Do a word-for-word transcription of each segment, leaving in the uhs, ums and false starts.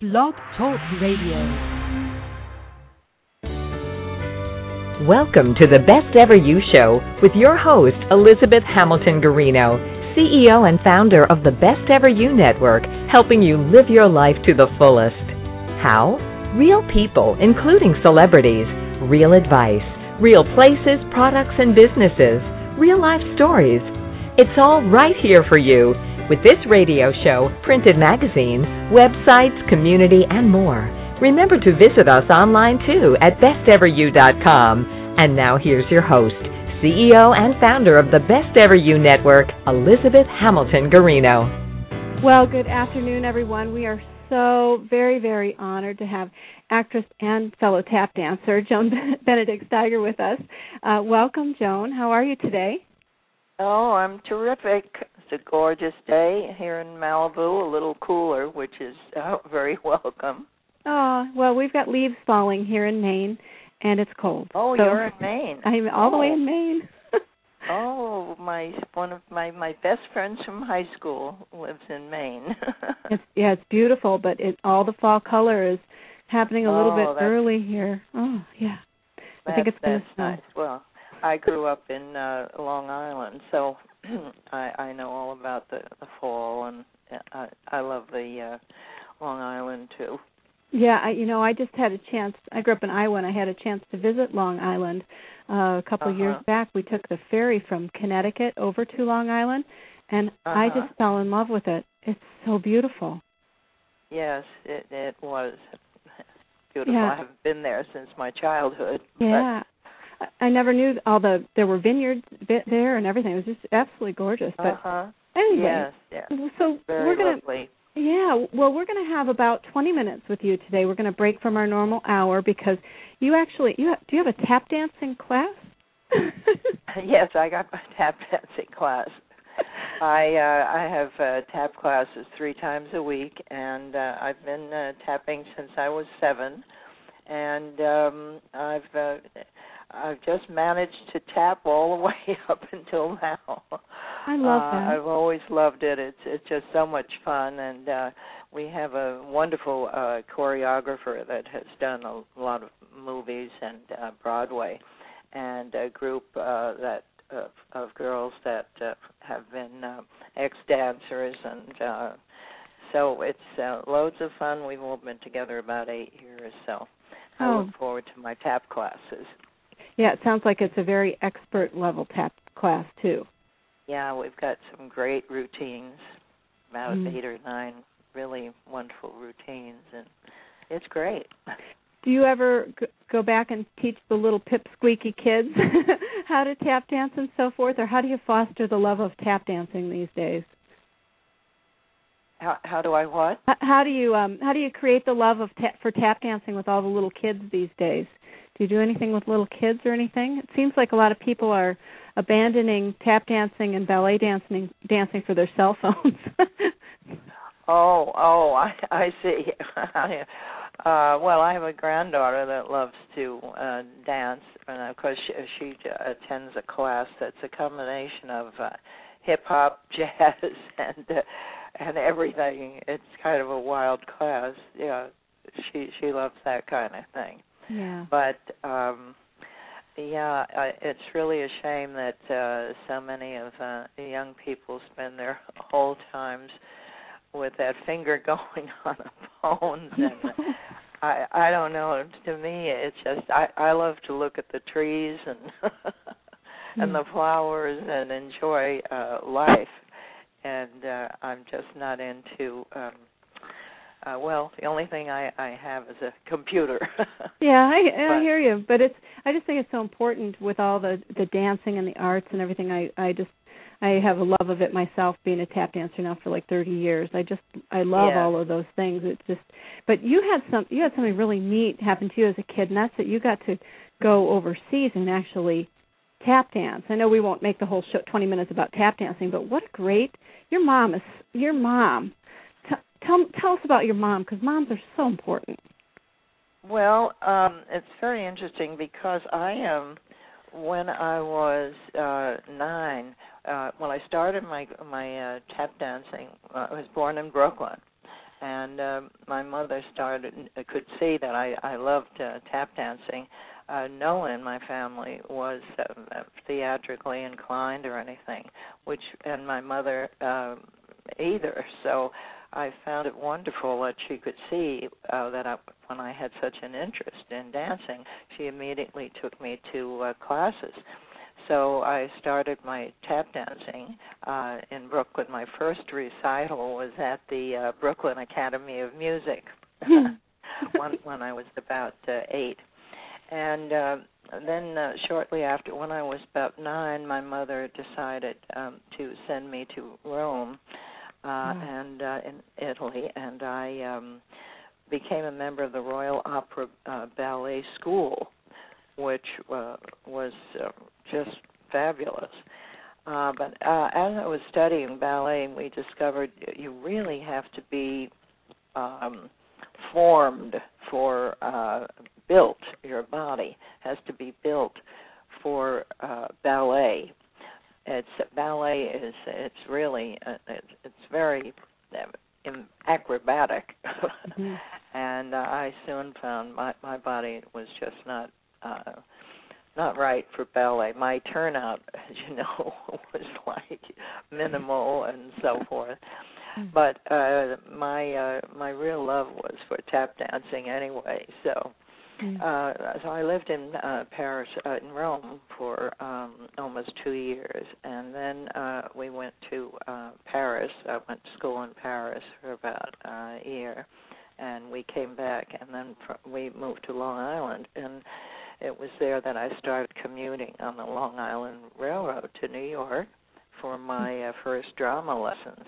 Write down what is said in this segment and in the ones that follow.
Blog Talk Radio. Welcome to the Best Ever You Show with your host, Elizabeth Hamilton Guarino, C E O and founder of the Best Ever You Network, helping you live your life to the fullest. How? Real people, including celebrities, real advice, real places, products, and businesses, real life stories. It's all right here for you with this radio show, printed magazine, websites, community, and more. Remember to visit us online, too, at best ever you dot com. And now here's your host, C E O and founder of the Best Ever You Network, Elizabeth Hamilton Guarino. Well, good afternoon, everyone. We are so very, very honored to have actress and fellow tap dancer Joan Benedict Steiger with us. Uh, welcome, Joan. How are you today? Oh, I'm terrific. It's a gorgeous day here in Malibu, a little cooler, which is uh, very welcome. Oh, well, we've got leaves falling here in Maine, and it's cold. Oh, so you're in Maine. I'm all oh. the way in Maine. oh, my one of my, my best friends from high school lives in Maine. it's, yeah, it's beautiful, but it, all the fall color is happening a little oh, bit early here. Oh, yeah. I think it's going to snow. Nice. Well, I grew up in uh, Long Island, so I, I know all about the, the fall, and I, I love the uh, Long Island, too. Yeah, I, you know, I just had a chance. I grew up in Iowa, and I had a chance to visit Long Island uh, a couple uh-huh. of years back. We took the ferry from Connecticut over to Long Island, and uh-huh. I just fell in love with it. It's so beautiful. Yes, it, it was beautiful. Yeah. I haven't been there since my childhood. Yeah. I never knew all the there were vineyards there and everything. It was just absolutely gorgeous. But uh-huh. anyway, yes, yes. so Very we're gonna lovely. yeah. Well, we're gonna have about twenty minutes with you today. We're gonna break from our normal hour because you actually you have, do you have a tap dancing class? Yes, I got my tap dancing class. I uh, I have uh, tap classes three times a week, and uh, I've been uh, tapping since I was seven, and um, I've. Uh, I've just managed to tap all the way up until now. I love uh, that. I've always loved it. It's it's just so much fun, and uh, we have a wonderful uh, choreographer that has done a lot of movies and uh, Broadway, and a group uh, that uh, of girls that uh, have been uh, ex-dancers, and uh, so it's uh, loads of fun. We've all been together about eight years, so I oh. look forward to my tap classes. Yeah, it sounds like it's a very expert level tap class too. Yeah, we've got some great routines, about mm. eight or nine really wonderful routines, and it's great. Do you ever g- go back and teach the little pipsqueaky kids how to tap dance and so forth, or how do you foster the love of tap dancing these days? How, how do I what? H- how do you um, how do you create the love of ta- for tap dancing with all the little kids these days? Do you do anything with little kids or anything? It seems like a lot of people are abandoning tap dancing and ballet dancing dancing for their cell phones. oh, oh, I, I see. uh, well, I have a granddaughter that loves to uh, dance, and of course she, she attends a class that's a combination of uh, hip hop, jazz, and uh, and everything. It's kind of a wild class. Yeah, she she loves that kind of thing. Yeah. But, um, yeah, I, it's really a shame that uh, so many of uh, the young people spend their whole times with that finger going on the phones. And I, I don't know. To me, it's just I, I love to look at the trees and and the flowers and enjoy uh, life. And uh, I'm just not into. Um, Uh, well, the only thing I, I have is a computer. yeah, I, I hear you, but it's. I just think it's so important with all the, the dancing and the arts and everything. I, I just I have a love of it myself, being a tap dancer now for like thirty years. I just I love yeah. all of those things. It's just. But you had some you had something really neat happen to you as a kid, and that's that you got to go overseas and actually tap dance. I know we won't make the whole show twenty minutes about tap dancing, but what a great your mom is your mom. Tell, tell us about your mom, because moms are so important. Well, um, it's very interesting because I am, when I was uh, nine, uh, when I started my my uh, tap dancing, uh, I was born in Brooklyn, and um, my mother started could see that I, I loved uh, tap dancing. Uh, no one in my family was uh, theatrically inclined or anything, which and my mother uh, either. So I found it wonderful that she could see uh, that I, when I had such an interest in dancing, she immediately took me to uh, classes. So I started my tap dancing uh, in Brooklyn. My first recital was at the uh, Brooklyn Academy of Music when, when I was about uh, eight. And uh, then uh, shortly after, when I was about nine, my mother decided um, to send me to Rome uh, mm. and uh, in Italy, and I um, became a member of the Royal Opera uh, Ballet School, which uh, was uh, just fabulous. Uh, but uh, as I was studying ballet, we discovered you really have to be um, formed for uh, built. Your body has to be built for uh, ballet. It's ballet is it's really uh, it's, it's very uh, acrobatic, mm-hmm. and uh, I soon found my my body was just not uh, not right for ballet. My turnout, as you know, was like minimal and so forth. But uh, my uh, my real love was for tap dancing anyway. So, uh, so I lived in uh, Paris, uh, in Rome, for um, almost two years, and then uh, we went to uh, Paris. I went to school in Paris for about uh, a year, and we came back, and then fr- we moved to Long Island, and it was there that I started commuting on the Long Island Railroad to New York for my uh, first drama lessons.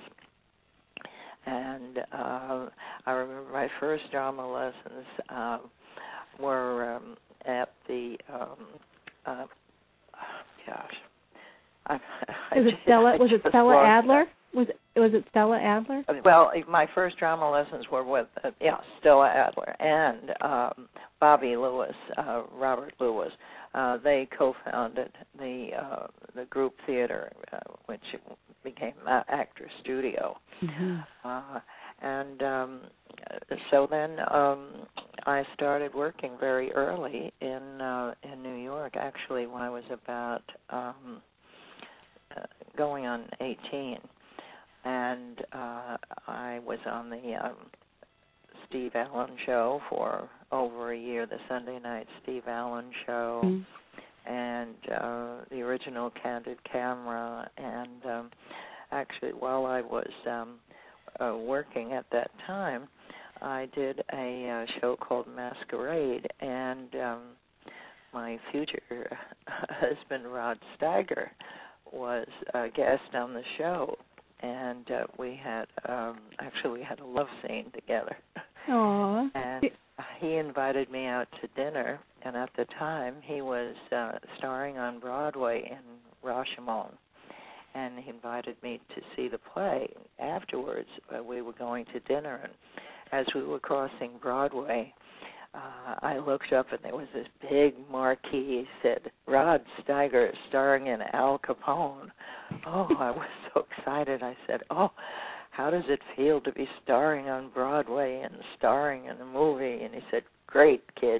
And uh, I remember my first drama lessons uh, were um, at the, um, uh, gosh. I, I was it just, Stella? I was it Stella Adler? Was it, was it Stella Adler? Well, my first drama lessons were with, uh, yeah, Stella Adler and um, Bobby Lewis, uh, Robert Lewis. Uh, they co-founded the uh, the group theater, uh, which became uh, Actors Studio. Mm-hmm. Uh, and um, so then um, I started working very early in uh, in New York. Actually, when I was about um, uh, going on eighteen. And uh, I was on the um, Steve Allen show for over a year, the Sunday night Steve Allen show, mm-hmm. and uh, the original Candid Camera. And um, actually, while I was um, uh, working at that time, I did a uh, show called Masquerade, and um, my future husband, Rod Steiger, was a guest on the show. And uh, we had, um, actually, we had a love scene together. Aww. And he invited me out to dinner, and at the time, he was uh, starring on Broadway in Rashomon. And he invited me to see the play. Afterwards, uh, we were going to dinner, and as we were crossing Broadway, Uh, I looked up, and there was this big marquee. It said, Rod Steiger starring in Al Capone. Oh, I was so excited. I said, oh, how does it feel to be starring on Broadway and starring in a movie? And he said, great, kid.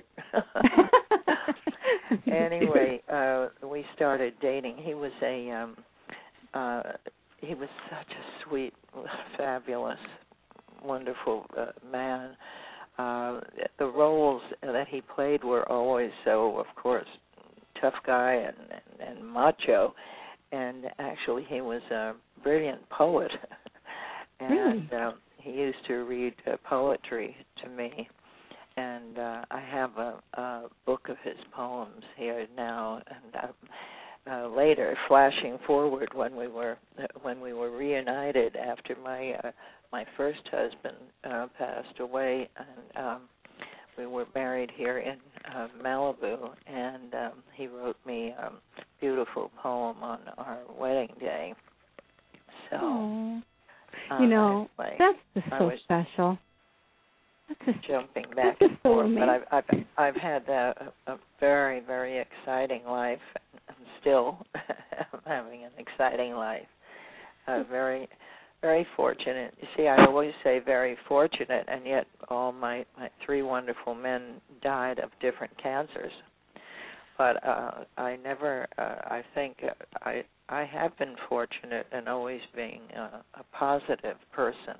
Anyway, uh, we started dating. He was a, um, uh, he was such a sweet, fabulous, wonderful uh, man. Uh, the roles that he played were always so, of course, tough guy and, and, and macho. And actually, he was a brilliant poet. And really? uh, he used to read uh, poetry to me. And uh, I have a, a book of his poems here now. And uh, uh, later, flashing forward, when we were when we were reunited after my uh, my first husband uh, passed away, and um, we were married here in uh, Malibu, and um, he wrote me a beautiful poem on our wedding day. So, Aww. uh, you know, like, that's just so I was special. That's just, jumping back that's and so forth, amazing. but I've, I've I've had a, a very very exciting life, and still having an exciting life. Uh, very. very fortunate. You see, I always say very fortunate, and yet all my, my three wonderful men died of different cancers. But uh, I never, uh, I think uh, I I have been fortunate in always being uh, a positive person,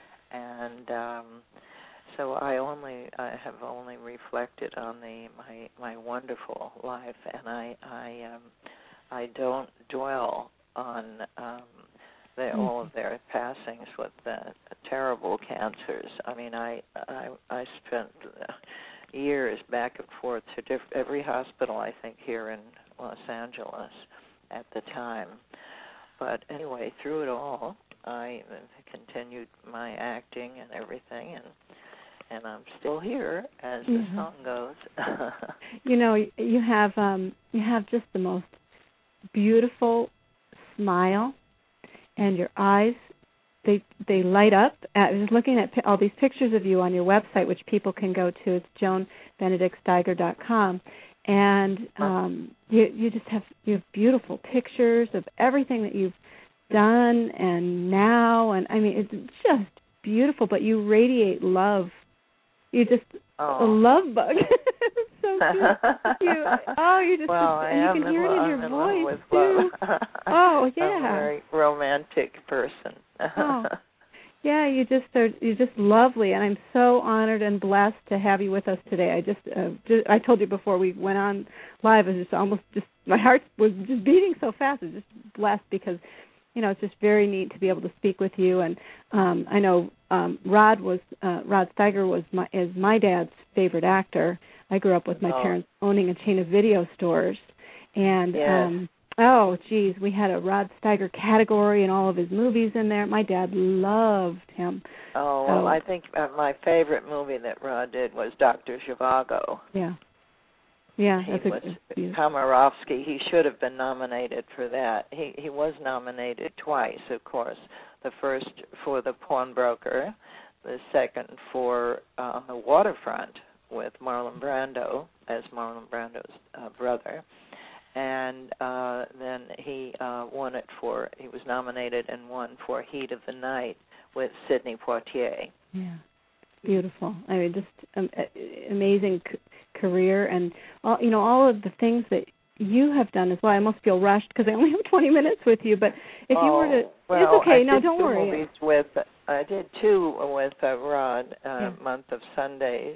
and um, so I only I have only reflected on the my my wonderful life, and I I um, I don't dwell on um, the, all of their passings with the terrible cancers. I mean, I I, I spent years back and forth to diff- every hospital, I think, here in Los Angeles at the time. But anyway, through it all, I continued my acting and everything, and and I'm still here, as the mm-hmm. song goes. You know, you have um, you have just the most beautiful smile, and your eyes, they they light up. I was looking at all these pictures of you on your website, which people can go to. It's joan benedict steiger dot com. And um, you you just have you have beautiful pictures of everything that you've done and now, and I mean it's just beautiful. But you radiate love. You just oh. a love bug. So cute. You, oh, you just well, and I you can hear love, it in I'm your in voice love with too. Love. Oh yeah, I'm a very romantic person. Oh. Yeah, you just are. You're just lovely, and I'm so honored and blessed to have you with us today. I just, uh, just I told you before we went on live, I was just almost just my heart was just beating so fast. I was just blessed because, you know, it's just very neat to be able to speak with you. And um, I know um, Rod was uh, Rod Steiger was my is my dad's favorite actor. I grew up with my oh. parents owning a chain of video stores, and. Yes. Um, Oh, geez, we had a Rod Steiger category and all of his movies in there. My dad loved him. Oh, well, so, I think uh, my favorite movie that Rod did was Doctor Zhivago. Yeah. Yeah, he that's was a, yeah. Komarovsky. He should have been nominated for that. He he was nominated twice, of course. The first for The Pawnbroker, the second for uh, On the Waterfront with Marlon Brando as Marlon Brando's uh, brother. And uh, then he uh, won it for, he was nominated and won for Heat of the Night with Sidney Poitier. Yeah, beautiful. I mean, just um, amazing c- career, and all, you know, all of the things that you have done as well. I almost feel rushed because I only have twenty minutes with you, but if oh, you were to, well, it's okay. I No, did don't two worry. Movies with, I did two with uh, Rod, uh, yeah. Month of Sundays,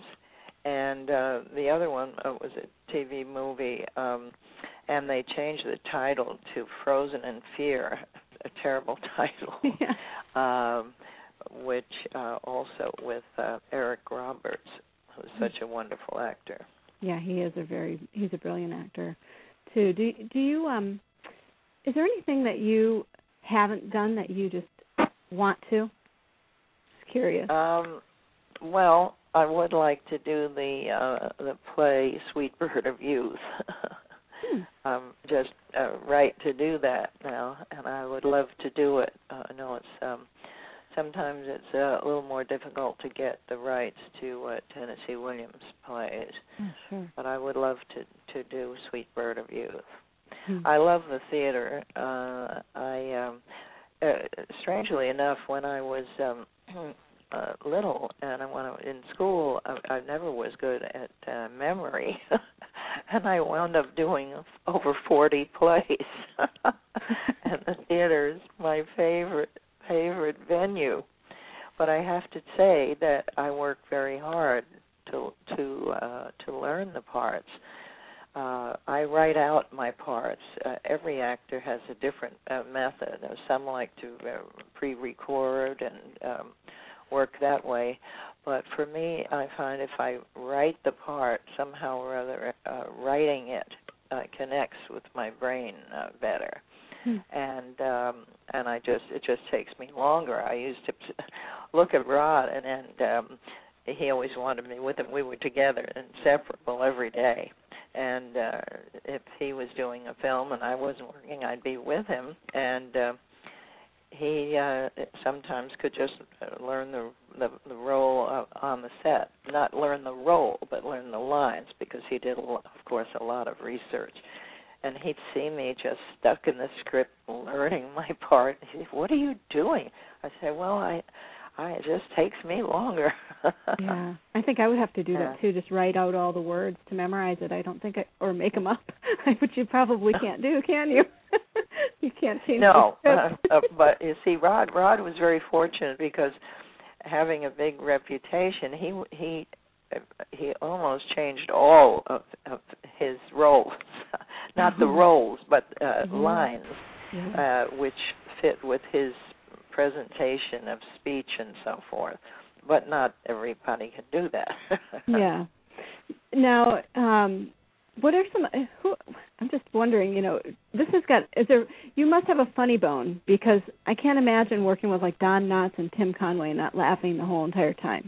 and uh, the other one uh, was a T V movie. Um, And they changed the title to Frozen in Fear, a terrible title, yeah. um, which uh, also with uh, Eric Roberts, who's such a wonderful actor. Yeah, he is a very, he's a brilliant actor, too. Do, do you, um, is there anything that you haven't done that you just want to? Just curious. Um, well, I would like to do the uh, the play Sweet Bird of Youth. I'm just uh, right to do that now, and I would love to do it. Uh, I know it's um, sometimes it's uh, a little more difficult to get the rights to uh, Tennessee Williams plays, oh, sure. but I would love to, to do Sweet Bird of Youth. Hmm. I love the theater. Uh, I um, uh, strangely enough, when I was um, uh, little and when I was in school, I, I never was good at uh, memory. And I wound up doing over forty plays. And the theater is my favorite favorite venue. But I have to say that I work very hard to to uh, to learn the parts. Uh, I write out my parts. Uh, every actor has a different uh, method. Some like to uh, pre-record and um, work that way. But for me, I find if I write the part, somehow or other, uh, writing it uh, connects with my brain uh, better. Hmm. And um, and I just it just takes me longer. I used to look at Rod, and, and um, he always wanted me with him. We were together, inseparable every day. And uh, if he was doing a film and I wasn't working, I'd be with him. And uh, he uh, sometimes could just learn the, the the role uh, on the set, not learn the role, but learn the lines, because he did, of course, a lot of research. and he'd see me just stuck in the script, learning my part. He'd say, "What are you doing?" I say, "Well, I, I it just takes me longer." Yeah, I think I would have to do yeah. that too. Just write out all the words to memorize it. I don't think, I, or make them up, which you probably can't do, can you? You can't change. No, the uh, uh, but you see, Rod, Rod was very fortunate because having a big reputation, he he he almost changed all of, of his roles, not the roles, but uh, mm-hmm. lines, yeah. uh, which fit with his presentation of speech and so forth. But not everybody can do that. Yeah. Now, um, what are some? Who, I'm just wondering. You know, this has got. Is there? You must have a funny bone because I can't imagine working with like Don Knotts and Tim Conway and not laughing the whole entire time.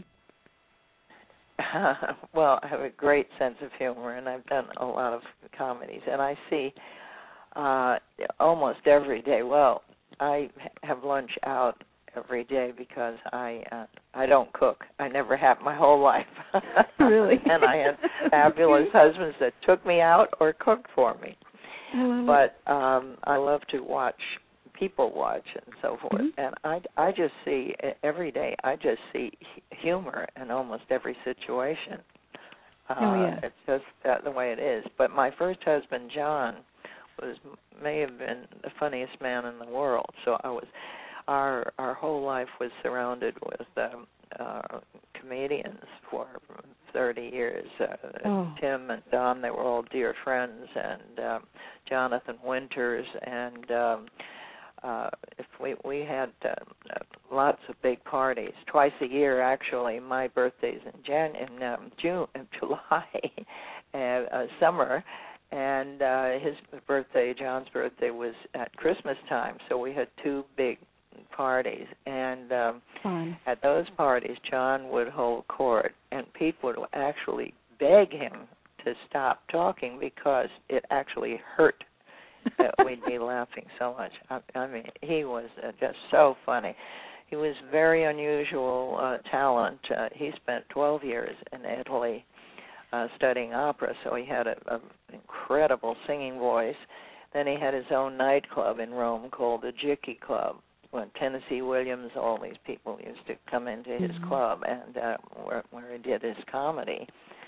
Uh, well, I have a great sense of humor, and I've done a lot of comedies, and I see uh, almost every day. Well, I have lunch out every day because I uh, I don't cook. I never have my whole life. Really? And I had fabulous husbands that took me out or cooked for me. I but um, I love to watch people watch and so forth. Mm-hmm. And I, I just see every day, I just see humor in almost every situation. Uh, oh, yeah. It's just uh, the way it is. But my first husband, John, was may have been the funniest man in the world. So I was, our our whole life was surrounded with um, uh, comedians for thirty years. Uh, oh. Tim and Don, they were all dear friends, and um, Jonathan Winters, and um, uh, if we we had uh, uh, lots of big parties twice a year. Actually, my birthday's in Jan in um, June, in July, and uh, summer. And uh, his birthday, John's birthday, was at Christmas time, so we had two big parties. And um, Fun. At those parties, John would hold court, and people would actually beg him to stop talking because it actually hurt that we'd be laughing so much. I, I mean, he was uh, just so funny. He was very unusual uh, talent. Uh, he spent twelve years in Italy Uh, studying opera, so he had an incredible singing voice. Then he had his own nightclub in Rome called the Jicky Club, when Tennessee Williams, all these people used to come into his mm-hmm. club, and uh, where, where he did his comedy.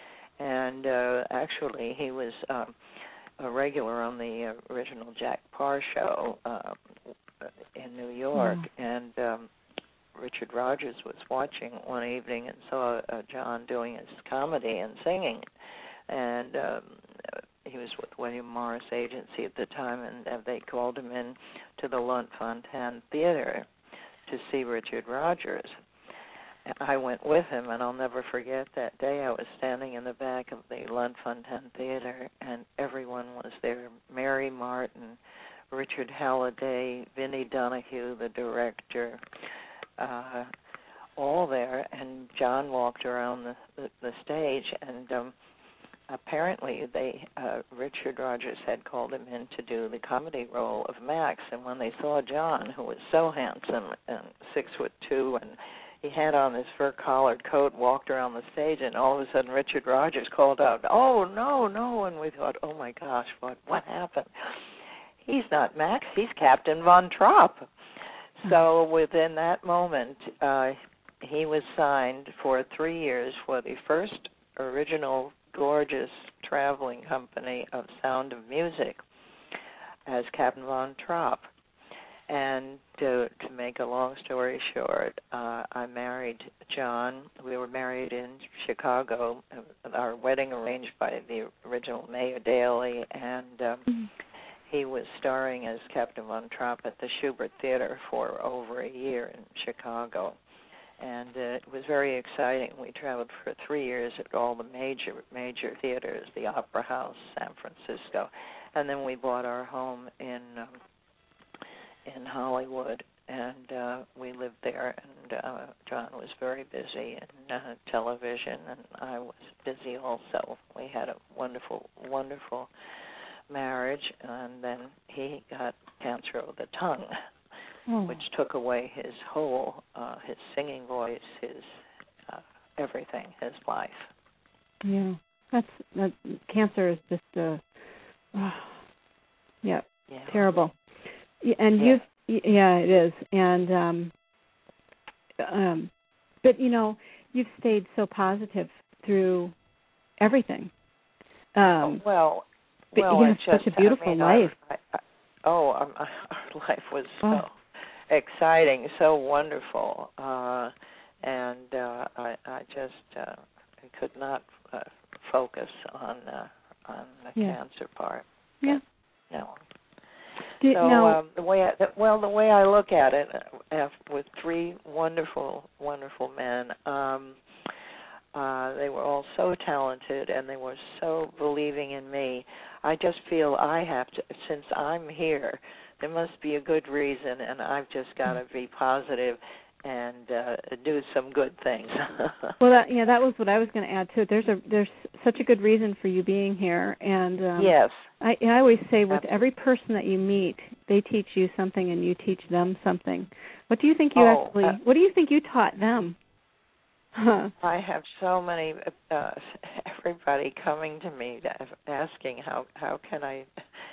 And uh, actually, he was um, a regular on the original Jack Parr show uh, in New York, mm-hmm. and um, Richard Rogers was watching one evening and saw uh, John doing his comedy and singing, and um, he was with William Morris Agency at the time, and uh, they called him in to the Lunt-Fontanne Theater to see Richard Rogers. I went with him, and I'll never forget that day. I was standing in the back of the Lunt-Fontanne Theater, and everyone was there. Mary Martin, Richard Halliday, Vinnie Donahue, the director, Uh, all there, and John walked around the, the, the stage, and um, apparently they uh, Richard Rogers had called him in to do the comedy role of Max, and when they saw John, who was so handsome and six foot two, and he had on his fur collared coat, walked around the stage, and all of a sudden Richard Rogers called out, "Oh, no, no," and we thought, oh my gosh, what, what happened? He's not Max, he's Captain Von Trapp. So within that moment, uh, he was signed for three years for the first original gorgeous traveling company of Sound of Music as Captain Von Trapp. And to, to make a long story short, uh, I married John. We were married in Chicago. Our wedding arranged by the original Mayor Daley, and um, mm-hmm. he was starring as Captain Von Trapp at the Schubert Theater for over a year in Chicago. And uh, it was very exciting. We traveled for three years at all the major, major theaters, the Opera House, San Francisco. And then we bought our home in um, in Hollywood, and uh, we lived there. And uh, John was very busy in uh, television, and I was busy also. We had a wonderful, wonderful marriage, and then he got cancer of the tongue, oh. which took away his whole, uh, his singing voice, his uh, everything, his life. Yeah, that's that, cancer is just a. Uh, Yep. Yeah. Terrible. And yeah. you've, yeah, it is. And, um, um, but, you know, you've stayed so positive through everything. Um, well, but well, you have just, such a beautiful I mean, life. I, I, oh, um, our life was so oh. exciting, so wonderful, uh, and uh, I, I just uh, could not uh, focus on uh, on the yeah. cancer part. Yeah. But, no. Did, so no. um, the way, I, well, the way I look at it, uh, with three wonderful, wonderful men. Um, Uh, they were all so talented, and they were so believing in me. I just feel I have to, since I'm here, there must be a good reason, and I've just got to be positive and uh, do some good things. well, that, yeah, that was what I was going to add to it. There's a there's such a good reason for you being here, and um, yes, I, I always say with Absolutely. every person that you meet, they teach you something, and you teach them something. What do you think you oh, actually? uh, What do you think you taught them? Huh. I have so many, uh, everybody coming to me asking how how can I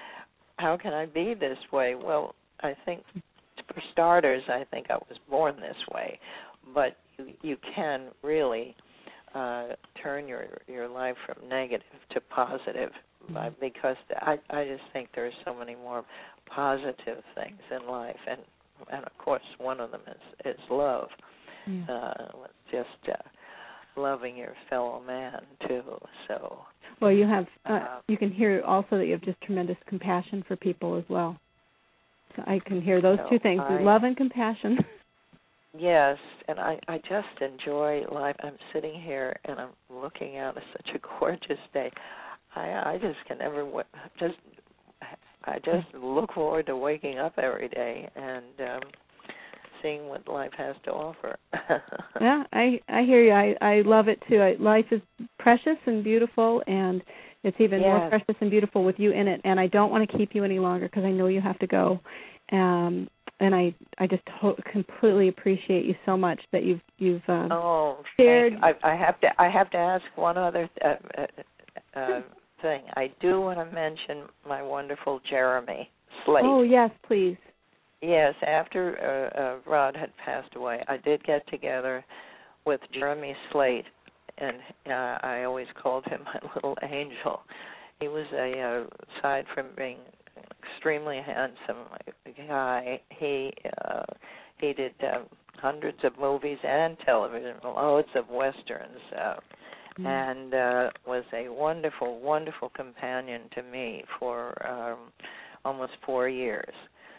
how can I be this way? Well, I think for starters, I think I was born this way, but you, you can really uh, turn your your life from negative to positive by, because I I just think there are so many more positive things in life, and and of course one of them is is love. Yeah. Uh, just uh, loving your fellow man too. So well, you have uh, uh, you can hear also that you have just tremendous compassion for people as well. So I can hear those so two things: I, love and compassion. Yes, and I I just enjoy life. I'm sitting here and I'm looking out at such a gorgeous day. I I just can never just I just look forward to waking up every day and. Um, seeing what life has to offer. yeah, I I hear you. I, I love it too. I, life is precious and beautiful, and it's even yes. more precious and beautiful with you in it. And I don't want to keep you any longer because I know you have to go. Um, and I I just to- completely appreciate you so much that you've you've uh, oh shared. I, I have to I have to ask one other th- uh, uh, thing. I do want to mention my wonderful Jeremy Slate. Oh yes, please. Yes, after uh, uh, Rod had passed away, I did get together with Jeremy Slate, and uh, I always called him my little angel. He was a, uh, aside from being extremely handsome guy, he uh, he did uh, hundreds of movies and television, loads of westerns, uh, mm. and uh, was a wonderful, wonderful companion to me for um, almost four years.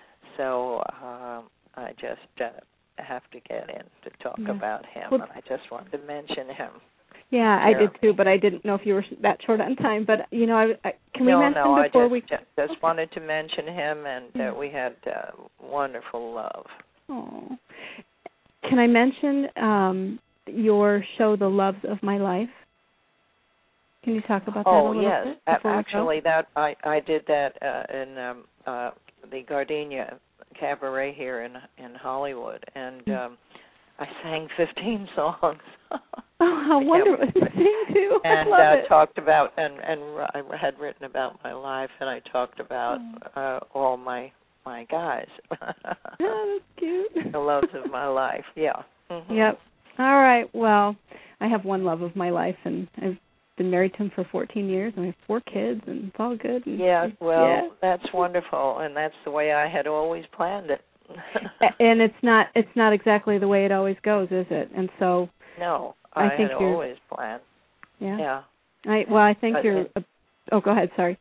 So um, I just uh, have to get in to talk yeah. about him, well, and I just wanted to mention him. Yeah, Jeremy. I did too, but I didn't know if you were that short on time. But you know, I, I, can we no, mention no, before I just, we just, just okay. wanted to mention him, and yeah. uh, we had uh, wonderful love. Oh, can I mention um, your show, The Loves of My Life? Can you talk about that oh, a little yes. bit? Oh, yes. Actually, that I, I did that uh, in um, uh, the Gardenia Cabaret here in in Hollywood, and um, I sang fifteen songs. Oh, how wonderful! Sing too. And I love uh, it. talked about and and I had written about my life, and I talked about oh. uh, all my my guys. Oh, that's cute. The loves of my life. Yeah. Mm-hmm. Yep. All right. Well, I have one love of my life, and I've been married to him for fourteen years, and I have four kids, and it's all good. And, yeah, well, yeah. that's wonderful, and that's the way I had always planned it. And it's not it's not exactly the way it always goes, is it? And so no, I, I think had you're, always planned. Yeah. Yeah. I well, I think but you're. It, a, oh, go ahead. Sorry.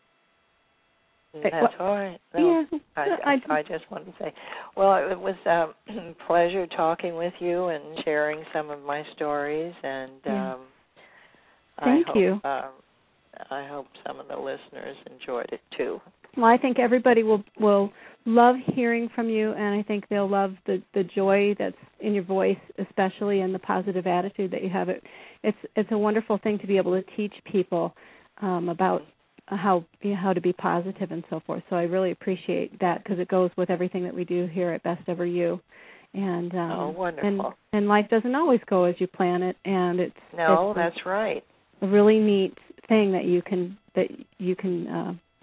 That's well, all right. No, yeah. I, I, I, I just wanted to say, well, it was a um, pleasure talking with you and sharing some of my stories, and yeah. um, thank I hope, you. Um, I hope some of the listeners enjoyed it too. Well, I think everybody will will love hearing from you, and I think they'll love the, the joy that's in your voice, especially, and the positive attitude that you have. It it's it's a wonderful thing to be able to teach people um, about how you know, how to be positive and so forth. So I really appreciate that because it goes with everything that we do here at Best Ever You. And um, oh, wonderful! And, and life doesn't always go as you plan it, and it's no, it's that's right. A really neat thing that you can that you can uh,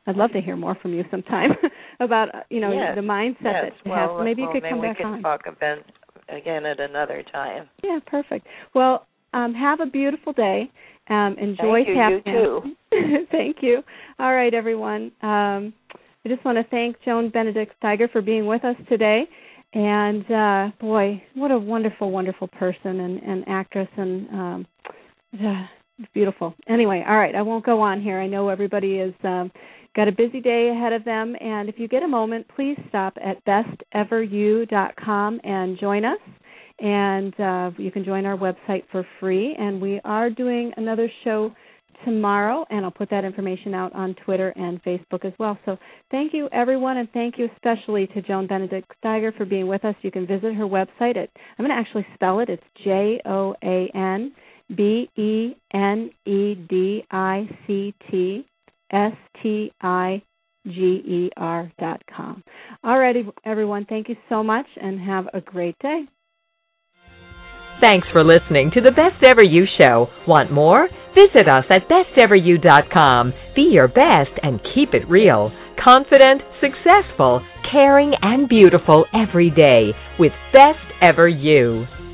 I'd love to hear more from you sometime about, you know, yes. the mindset yes. that well, has. Maybe you well, could maybe come we back could on. talk about again at another time. Yeah, perfect. Well, um, have a beautiful day. Um, enjoy Thank you, tap you dancing. too. Thank you. All right, everyone. Um, I just want to thank Joan Benedict Steiger for being with us today. And, uh, boy, what a wonderful, wonderful person and, and actress and um, uh, beautiful. Anyway, all right, I won't go on here. I know everybody has um, got a busy day ahead of them. And if you get a moment, please stop at best ever you dot com and join us. And uh, you can join our website for free. And we are doing another show tomorrow, and I'll put that information out on Twitter and Facebook as well. So thank you, everyone, and thank you especially to Joan Benedict Steiger for being with us. You can visit her website. At, I'm going to actually spell it. It's J O A N B E N E D I C T S T I G E R dot com. All righty, everyone, thank you so much, and have a great day. Thanks for listening to the Best Ever You Show. Want more? Visit us at best ever you dot com. Be your best and keep it real. Confident, successful, caring, and beautiful every day with Best Ever You.